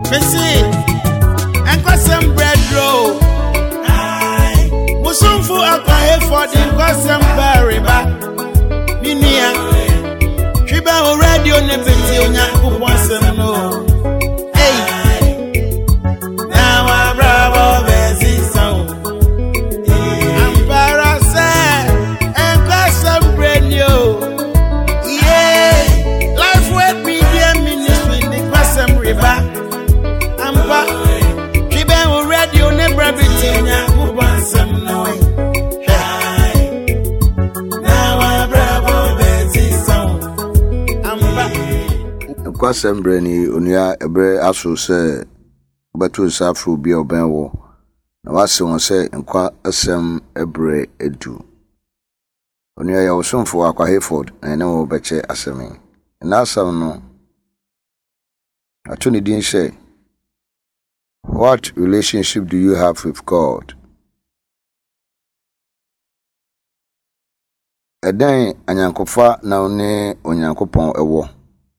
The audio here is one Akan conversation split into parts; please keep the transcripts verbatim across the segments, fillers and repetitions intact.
Messi, and some bread roll. Musumfu akwahe for the custom berry back. Minia, Triba already on the petit on your once and no. Hey, now I'm bravo, Bessie song. I'm parasite and custom bread yo. Yeah, life with me, dear ministry, the custom river. I'm back. Triba already on the brevity on your once and no. Kwasem breni onua ebre aso se betu safro bi obenwo na wase won se nkwa asem ebre edu onua ya osomfo akwa Hayford na ne wo beche asemi na asam no atuni din say, what relationship do you have with God? Edan anyankofa na one onyankopon ewo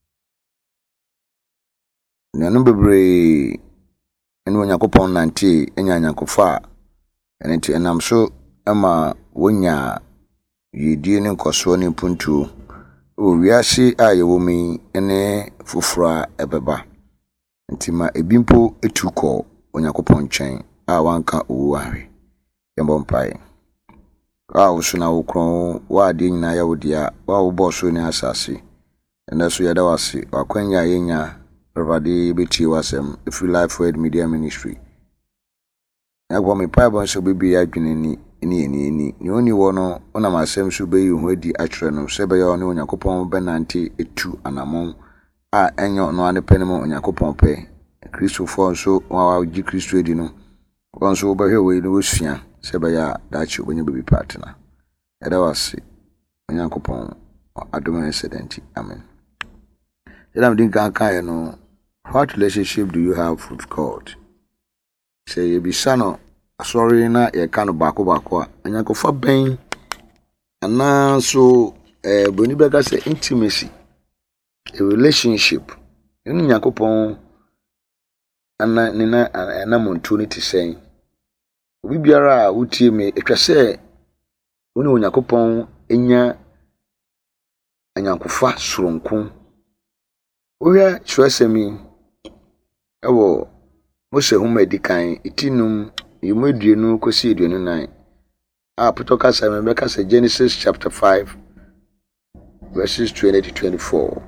Nanu bebre enu onyankopon nante enya anyankofa enenti enam so ema wonya yedie ne nkoso ne puntu o wiase ayewo mi ene fufura ebeba ntima ebimpo etuko onyankopon nchen a wanka owu ahwe yembo mpai a usuna ukron wa ade nyina ya wodia wa wo boso ne asase enso yada wase wakwanya yenya Everybody beti wasem Free Life Word Media Ministry. Na gwa me pa bon so bibi adwene ni ni ni ni ni oni wo no ona masem so be yu adi atwere no se be yo ne Onyankopon be nante etu anamon a enyo no ane pene mo Onyankopon pe Christopher so wa gi Christo edi no won so be hwe we no osua se be ya dachi onye bibi partner. Eda wase Onyankopon adom incident. Amen. Then din kan kan no, what relationship do you have with God? Say you be son sorry na ye kan bako bako a anyankofa ben ana so eh boni beka say intimacy, a relationship. Enu nyakopon ana ni na ana montu ni ti sen obi biara wutie me etwa say woni onyakopon enya anyankofa soronko. Oya chwesemi ewo Mose huma edikan itinum yumedwenu kosi edwenu nine a putoka sa membeka sa Genesis chapter five verses twenty to twenty-four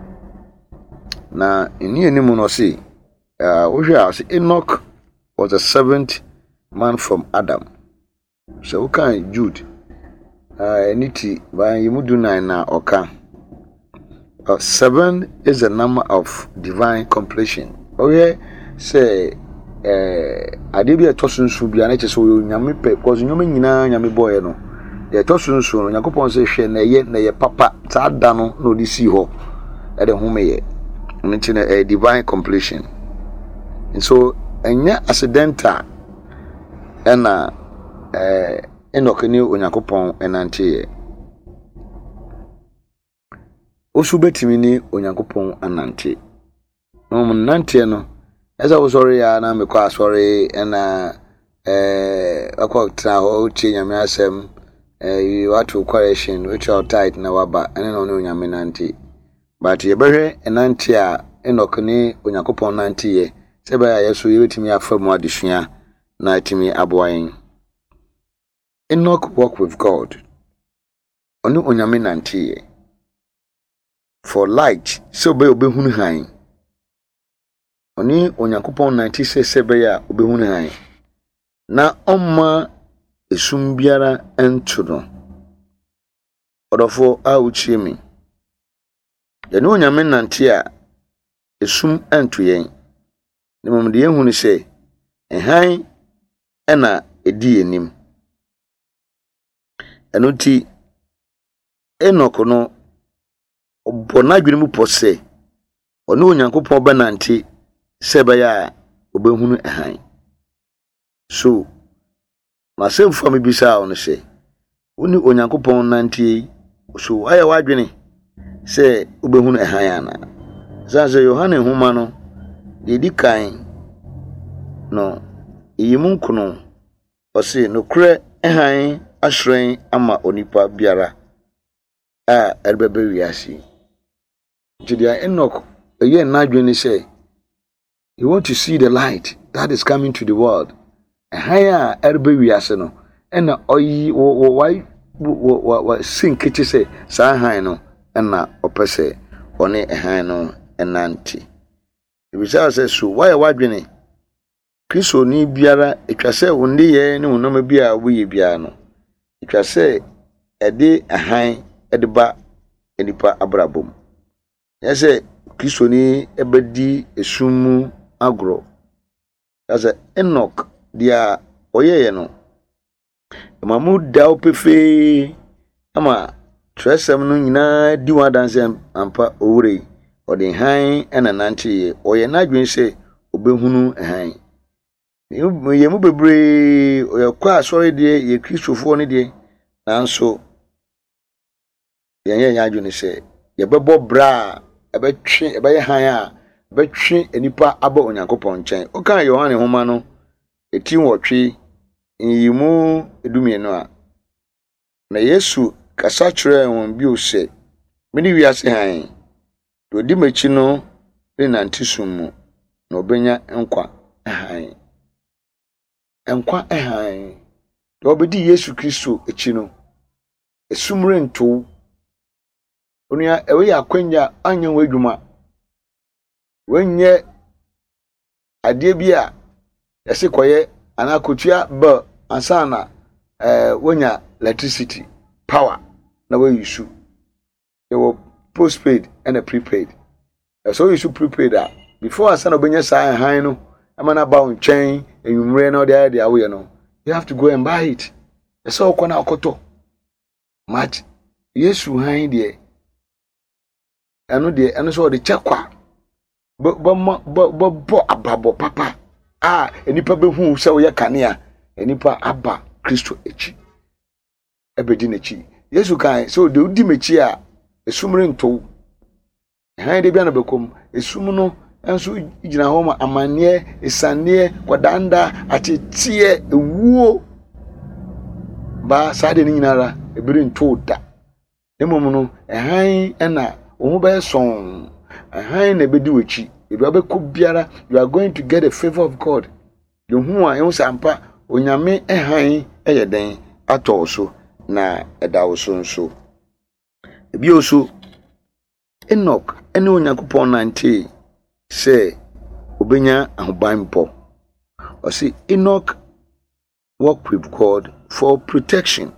na eni enimu no se uh ohwa say Enoch was the seventh man from Adam. So kan Jude uh eniti ban yimudu nine na oka. Uh, seven is the number of divine completion. Oh yeah, say eh adebia tosunsu bia na chese wo nyame pe cause nyome nyina nyame boy no. Ye tosunsu no Yakobon say hwe na ye na ye papa ta da no no di si ho. E de home ye. Nti na a divine completion. And so enya accidental ena eh Enoch ni Onyankopon enante ye. Osubetimi ni Onyankopon anante. No nante no. Eza wo sorry ya na me kwa sorry ena eh akwa tra ho chi nyame asem eh you want to correction which are tight na waba ene no no nyame nante. But ye behwe enante a Enoch ni Onyankopon nante ye. Sebe ya yeso ye betimi afamu adesua na atimi aboayen. Enoch walk with God. Onu onyame nante ye. For light so be obehunu han oni Onyankopon nante se sebe ya obehunu han na omma esum biara entu no odofo a uchi mi ye no onyame nante a esum entu yen ne mom de ehunu se ehan ena edi enim enoti Enoch no Bona dwene mu pose ono Onyankopon benante sebe ya obehunu ehan. So masem fami bisa ono se oni Onyankopon nante so aya wadwene se obehunu ehan ana. Zaze Yohane homa no Dedi kan no yimun kuno ose no kure ehan ahren ama onipa biara a erbebe wiase. Jidia Enoch eye na dwene say you want to see the light that is coming to the world. Ehan a erbe wiase no ena oyi wo why wo sinkichi say sa han no ena opese one ehan no enanti. Ebisa say so why wadwene Kristo ni biara etwase wonde ye ne wonama bia woye bia no etwase ede ahan ede ba enipa abrabom yese Kristo ni ebedi esumu agro yase Enoch dia oyeye no mamu da opefe ama tresem no nyina di wadanse ampa owure ode han ena nanti oye na dwen se obehunu han ye mu bebre oyakwa asori de ye Kristofo ne de nanso yenye nyadwo ne se ye bebo bra ebetwe ebeye han a betwe enipa aba Onyankopɔn nkyɛn oka Yohane homa no etin wotwe yimu edumie no a na Yesu kasa kyerɛ won bi o se meni wiase han do di machi no ne nantisum mu na obenya nkwa han enkwa ehan do obedi Yesu Kristo echi no esumre nto onia ewe ya kwanya anya wadwuma wenye ade bia yase koye anakotua ba ansana eh wonya electricity power na we use you postpaid and a prepaid so you should prepaid that before ansana obenya sa han no amana ba unchen enwumre na ode ade awe no you have to go and buy it so okona okoto match Yesu han de eno de eno so de chekwa bo bo bo bo ababo papa ah enipa behu se wo ye kanea enipa aba Kristo echi ebedi nechi Yesu kan so de udi mechi a esumre nto han de bia na bekom esum no enso igina ho ma amane esane kwadanda atetie ewuo ba sade ni nyinara ebiri nto da emom no ehan ena ohu be son ehan na bedi wechi ebi abeko biara you are going to get a favor of God you hu a ehun sampa onyame ehan eyeden ato so na eda so nso ebi oso Enoch ene Onyankopɔn nante say obenya ahobanpo or see Enoch work with God for protection.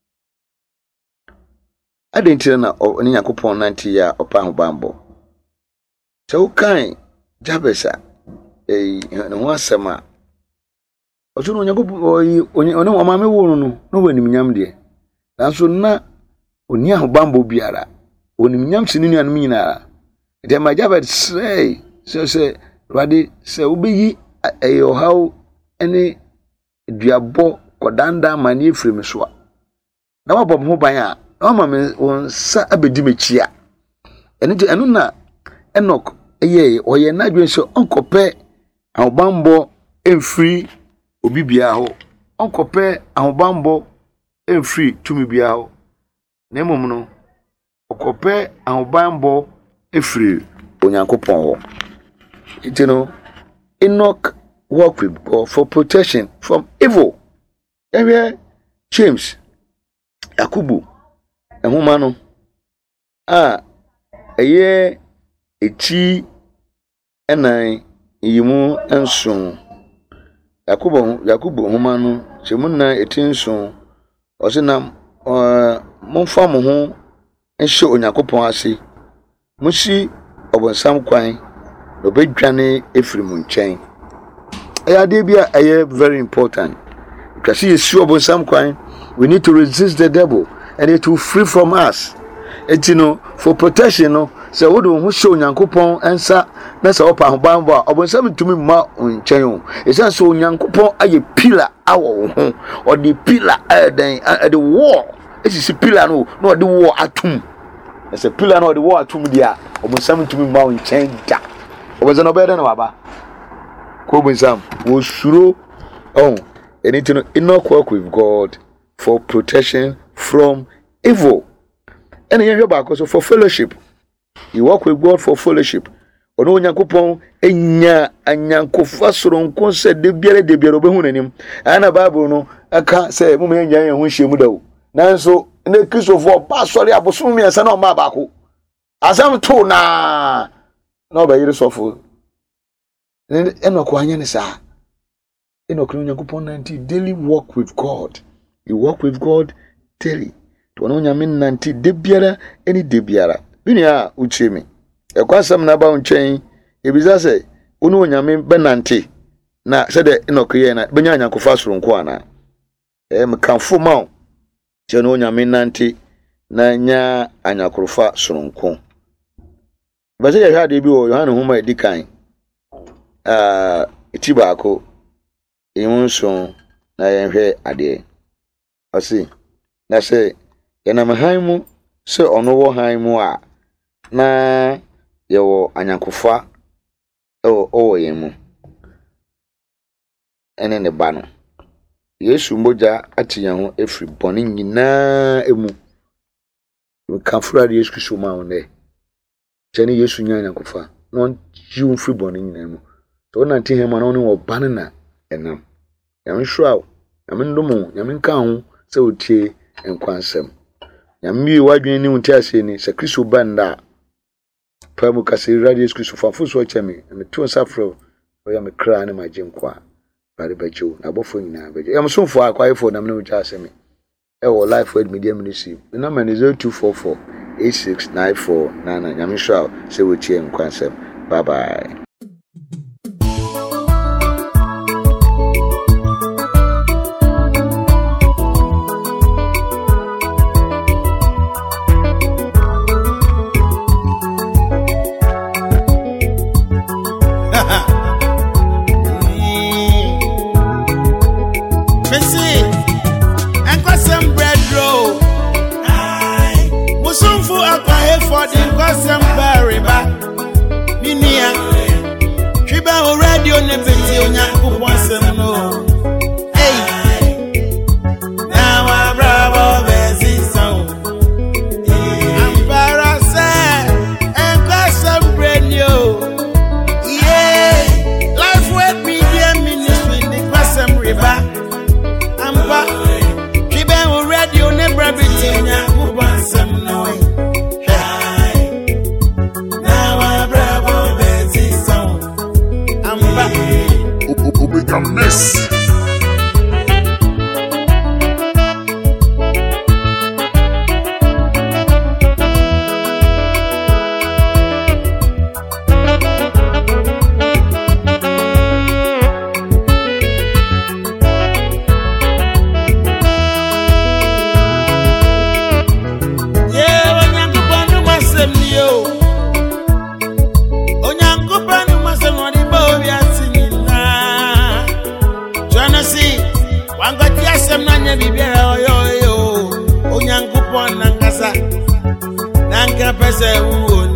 I didn't tell na Onyankopɔn nante ya opa ahobanpo so kan Jabesa eh no ho asema oso no Onyankopɔn oni oni omame wo no no wanim nyam de nanso na oni ahobanpo biara onim nyam sinini anu nyina de ma Jabes say so say radi say obeyi ayo how any duabo kodanda mani efrem so a na wabom ho ban a na ma me won sa abedi mechi a eno eno na Enoch eye oye na dwen so onkope ahobambo emfiri obi bia ho onkope ahobambo emfiri tumi bia ho na emom no okope ahobambo efiri Onyankopɔn ho. You know, Enoch worked with God for protection from evil. Area James Yakubu ehumano ah eye echi enan yimu enson Yakubu Yakubu humano chemunna etinson osina monfa mo ho enhye Onyankopɔn ase musi obonsam kwan obedwane efrimu nchen ayade bia aye very important because you see obonsam kwan we need to resist the devil and it will free from us. It's you know for protection no so we do show Onyankopɔn ensa na se opa hobanbo a obonsam tumi ma nchen o esa so Onyankopɔn aye pillar awo ho or the pillar eh den the wall esi pillar no no the wall atum. There's a pillar no the wall atum dia obonsam tumi ma nchen da was an obedient waba. Kobin Sam was sure. Oh, and it enough work with God for protection from evil. And you hear back also for fellowship. You work with God for fellowship. Ono Nyankopon enya anyankofa soronko se de biere de biere obehu nanim. Ana Bible no aka say mu me nya ho hye mu dawo. Nanso ne Christopher ba sori abosom me ansa na o ma baako. Asam to na na obayire sofo. Ne enoko anya ne sa. Enoko Nyankopon nanti daily walk with God. You walk with God daily. To ono nyame nanti de biara eni de biara. Binia uche me. E kwasam na ba unchen ebiza se unu onyame benante na se de Enoch ye na benya Nyankopon soronko ana e me kanfo ma o je no onyame nante na nya anyakorofa soronko ba se ye hwa de bi wo Yohane homa edikan ah iti baako ehunso na ye hwe ade o si na se ye na mahan mu se ono wo han mu a na yewo anyankofa o o yemu ene ne ba no Yesu moja atinya ho efri boni nyina emu kafura de Yesu Kristo ma one tani Yesu nya anyankofa no jiu free boni nyina emu to na nti hema no ne wo ba na enam yam hwao yam ndomo yam nka ho se otie enkwansem yam mi wadwen ni unti ase ni se Kristo banda Pramu kasi radio Kristo fafo so chemi me to safro o ya me kra na magye kwa bare bajo na bofo nyina bajo yam so fo akwa ifo na me no cha asemi e wo life word media ministry the number is zero two four four eight six nine four nine nine yam sure say we tie nkwansem bye bye. Pese